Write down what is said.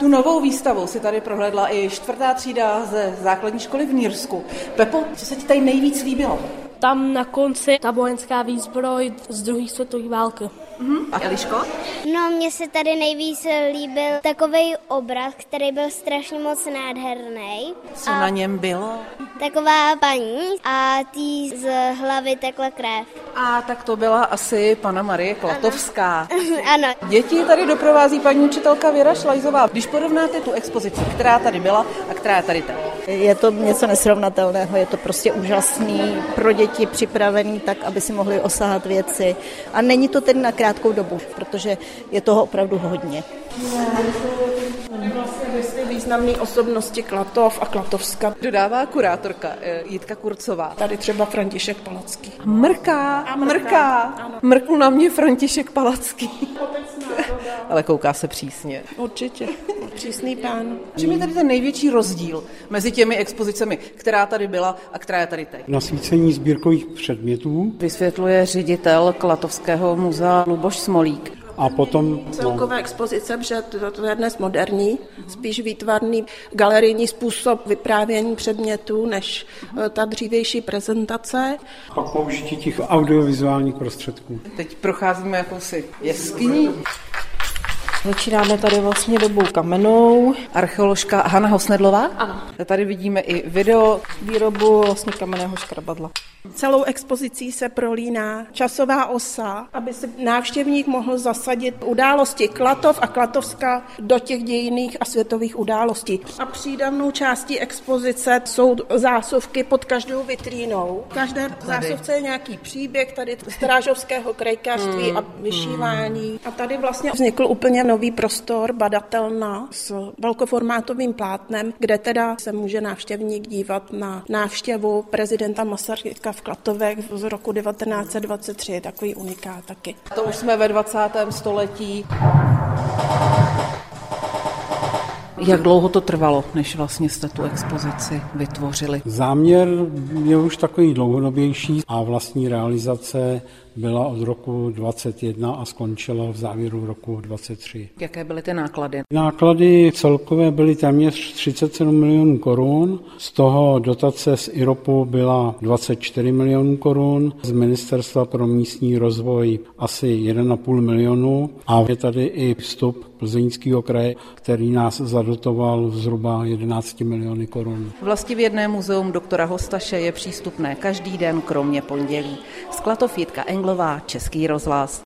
novou výstavou si tady prohlédla i 4. třída ze základní školy v Nýrsku. Pepo, co se ti tady nejvíc líbilo? Tam na konci ta vojenská výzbroj z druhé světové války. A Eliško? No, mně se tady nejvíc líbil takovej obraz, který byl strašně moc nádherný. Co na něm bylo? Taková paní a tý z hlavy tekla krev. A tak to byla asi Panna Marie Klatovská. Ano. Děti tady doprovází paní učitelka Věra Šlajzová. Když porovnáte tu expozici, která tady byla a která je tady teď. Je to něco nesrovnatelného, je to prostě úžasný, pro děti připravený tak, aby si mohli osahat věci. A není to tedy na krátkou dobu, protože je toho opravdu hodně. Vlastně významné osobnosti Klatov a Klatovska. Dodává kurátorka Jitka Kurcová. Tady třeba František Palacký. Mrká. Mrknu na mě František Palacký. Ale kouká se přísně. Určitě. Přísný pán. Čím je tady ten největší rozdíl mezi těmi expozicemi, která tady byla a která je tady teď? Nasvícení sbírkových předmětů. Vysvětluje ředitel Klatovského muzea Luboš Smolík. A potom Celková expozice, protože to je dnes moderní, spíš výtvarný galerijní způsob vyprávění předmětů, než ta dřívější prezentace. pak použití těch audiovizuálních prostředků. Teď procházíme jakousi jeskyní. Začínáme tady vlastně dobou kamennou. Archeoložka Hana Hosnedlová. Ano. Tady vidíme i video. Výrobu vlastně kamenného škrabadla. Celou expozicí se prolíná časová osa, aby si návštěvník mohl zasadit události Klatov a Klatovska do těch dějinných a světových událostí. A přídavnou částí expozice jsou zásuvky pod každou vitrínou. V každé zásuvce je nějaký příběh tady strážovského krajkářství a vyšívání. A tady vlastně vznikl úplně nový prostor, badatelna s velkoformátovým plátnem, kde teda se může návštěvník dívat na návštěvu prezidenta Masaryka v Klatovech z roku 1923. Takový unikát taky. To už jsme ve 20. století. Jak dlouho to trvalo, než vlastně jste tu expozici vytvořili? Záměr je už takový dlouhodobější a vlastní realizace byla od roku 2021 a skončila v závěru roku 2023. Jaké byly ty náklady? Náklady celkové byly téměř 37 milionů korun, z toho dotace z IROPu byla 24 milionů korun, z Ministerstva pro místní rozvoj asi 1,5 milionu a je tady i vstup Plzeňského kraje, který nás zadotoval zhruba 11 miliony korun. Vlastivědné muzeum doktora Hostaše je přístupné každý den, kromě pondělí. Z Klatov Jitka Englová, Český rozhlas.